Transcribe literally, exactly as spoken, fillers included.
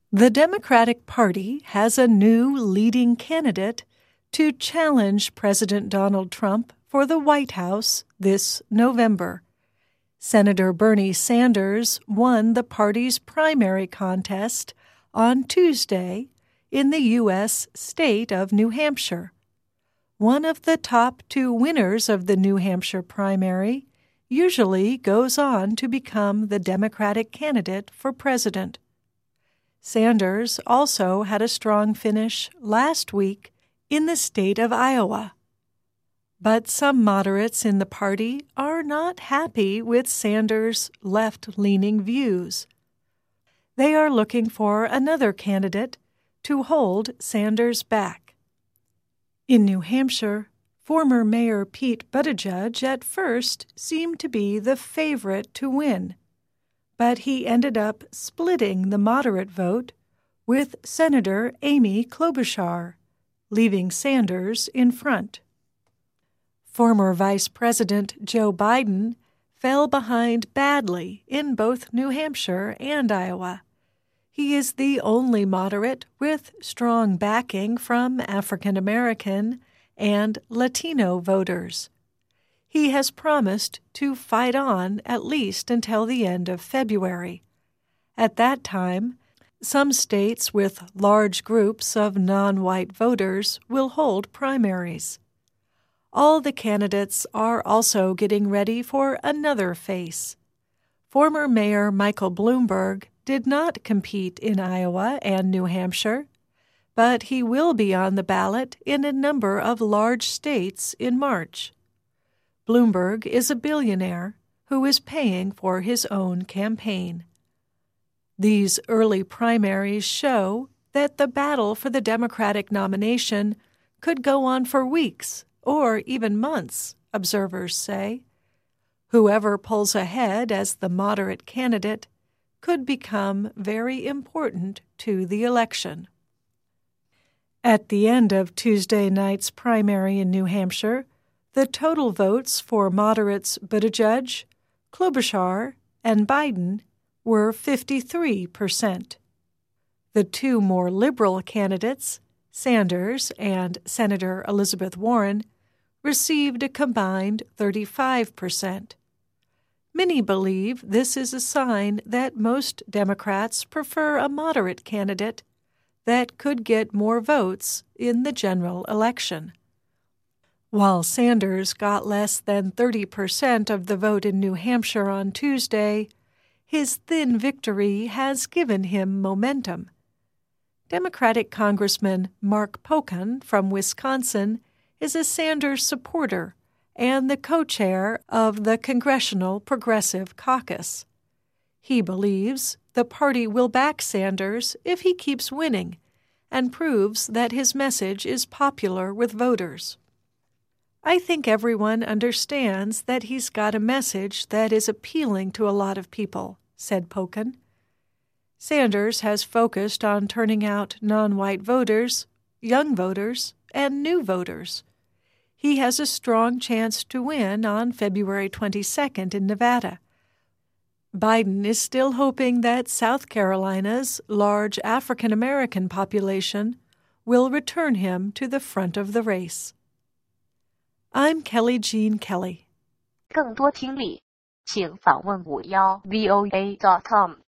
The Democratic Party has a new leading candidate to challenge President Donald Trump for the White House this November. Senator Bernie Sanders won the party's primary contest on Tuesday in the U S state of New Hampshire. One of the top two winners of the New Hampshire primary usually goes on to become the Democratic candidate for president. Sanders also had a strong finish last week in the state of Iowa. But some moderates in the party are not happy with Sanders' left-leaning views. They are looking for another candidate to hold Sanders back. In New Hampshire, former Mayor Pete Buttigieg at first seemed to be the favorite to win, but he ended up splitting the moderate vote with Senator Amy Klobuchar, leaving Sanders in front. Former Vice President Joe Biden fell behind badly in both New Hampshire and Iowa. He is the only moderate with strong backing from African American and Latino voters. He has promised to fight on at least until the end of February. At that time, some states with large groups of non-white voters will hold primaries. All the candidates are also getting ready for another face. Former Mayor Michael Bloomberg did not compete in Iowa and New Hampshire, but he will be on the ballot in a number of large states in March. Bloomberg is a billionaire who is paying for his own campaign. These early primaries show that the battle for the Democratic nomination could go on for weeks or even months, observers say. Whoever pulls ahead as the moderate candidate could become very important to the election. At the end of Tuesday night's primary in New Hampshire, the total votes for moderates Buttigieg, Klobuchar, and Biden were fifty-three percent. The two more liberal candidates, Sanders and Senator Elizabeth Warren, received a combined thirty-five percent. Many believe this is a sign that most Democrats prefer a moderate candidate that could get more votes in the general election. While Sanders got less than thirty percent of the vote in New Hampshire on Tuesday, his thin victory has given him momentum. Democratic Congressman Mark Pocan from Wisconsin is a Sanders supporter and the co-chair of the Congressional Progressive Caucus. He believes the party will back Sanders if he keeps winning and proves that his message is popular with voters. I think everyone understands that he's got a message that is appealing to a lot of people, said Pocan. Sanders has focused on turning out non-white voters, young voters, and new voters. He has a strong chance to win on February twenty-second in Nevada. Biden is still hoping that South Carolina's large African American population will return him to the front of the race. I'm Kelly Jean Kelly. 更多听力，请访问五幺 V O A dot com。